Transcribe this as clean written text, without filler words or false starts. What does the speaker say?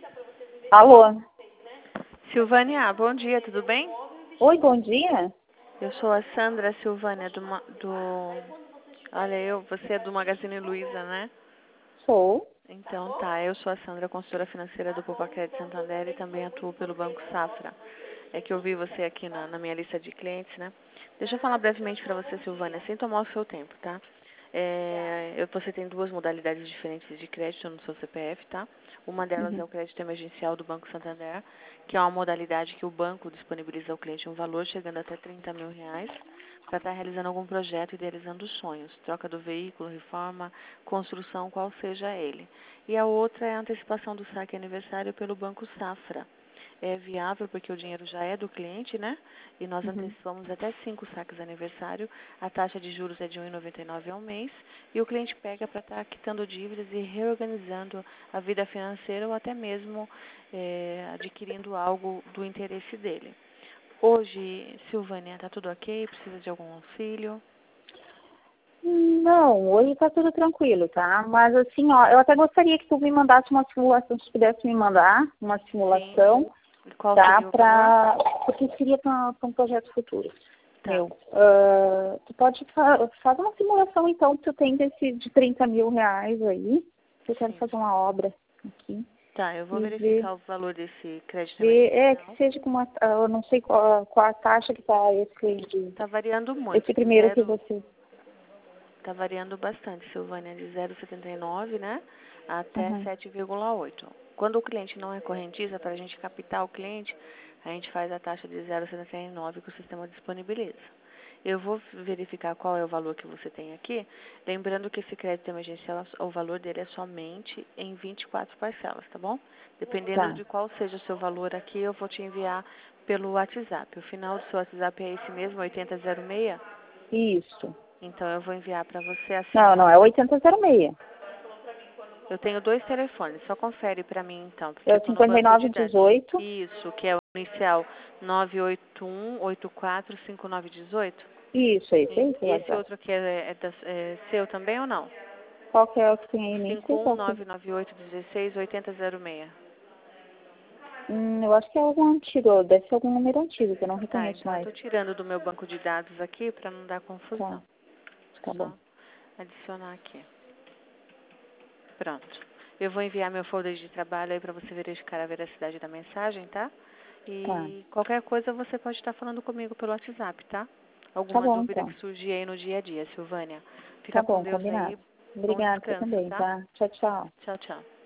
Alô? Silvânia, bom dia, tudo bem? Oi, bom dia. Eu sou a Sandra Silvânia Olha, você é do Magazine Luiza, né? Sou. Então tá, eu sou a Sandra, consultora financeira do Poupa Crédito Santander e também atuo pelo Banco Safra. É que eu vi você aqui na minha lista de clientes, né? Deixa eu falar brevemente para você, Silvânia, sem tomar o seu tempo, tá? Você tem duas modalidades diferentes de crédito no seu CPF, tá? Uma delas é o crédito emergencial do Banco Santander, que é uma modalidade que o banco disponibiliza ao cliente um valor chegando até R$ 30.000 para estar realizando algum projeto, idealizando sonhos, troca do veículo, reforma, construção, qual seja ele. E a outra é a antecipação do saque aniversário pelo Banco Safra. É viável porque o dinheiro já é do cliente, né? E nós antecipamos até 5 saques aniversário. A taxa de juros é de 1,99 ao mês. E o cliente pega para estar quitando dívidas e reorganizando a vida financeira ou até mesmo adquirindo algo do interesse dele. Hoje, Silvânia, está tudo ok? Precisa de algum auxílio? Não, hoje tá tudo tranquilo, tá? Mas assim, ó, eu até gostaria que tu me mandasse uma simulação, se pudesse me mandar uma simulação, Sim. Qual tá? seria o valor? Porque seria para um projeto futuro. Tá. Tu pode fazer uma simulação então que tu tem de R$ 30.000 aí, que eu quero Sim. fazer uma obra aqui. Tá, eu vou E verificar o valor desse crédito que emergencial. seja com uma, eu não sei qual a taxa que tá Está variando muito. esse primeiro que você. Está variando bastante, Silvânia, de 0,79, né, até Uhum. 7,8. Quando o cliente não é correntista, para a gente captar o cliente, a gente faz a taxa de 0,79 que o sistema disponibiliza. Eu vou verificar qual é o valor que você tem aqui, lembrando que esse crédito emergencial, o valor dele é somente em 24 parcelas, tá bom? Dependendo Tá. de qual seja o seu valor aqui, eu vou te enviar pelo WhatsApp. O final do seu WhatsApp é esse mesmo, 8006? Isso. Então eu vou enviar para você a Não, é simulação. 8006. Eu tenho dois telefones, só confere para mim então, porque É eu o estou no banco de dados. 5918. Isso, que é o inicial 981845918. Isso, esse aí, seu Esse WhatsApp. outro aqui é seu também ou não? Qual que é o que tem aí? Nem sei qual que é. 51998168006. Eu acho que é algum antigo, deve ser algum número antigo, que eu não Tá, reconheço então eu mais. estou tirando do meu banco de dados aqui para não dar confusão. Tá, tá bom. Só adicionar aqui. Pronto. Eu vou enviar meu folder de trabalho aí para você verificar a veracidade da mensagem, tá? Tá. E qualquer coisa você pode estar falando comigo pelo WhatsApp, tá? Tá Alguma bom, dúvida então. que surgir aí no dia a dia, Silvânia. Tá Fica com bom, Deus combinado. aí. Bom Obrigada, você descanso, também, tá? tá? Tchau, tchau. Tchau, tchau.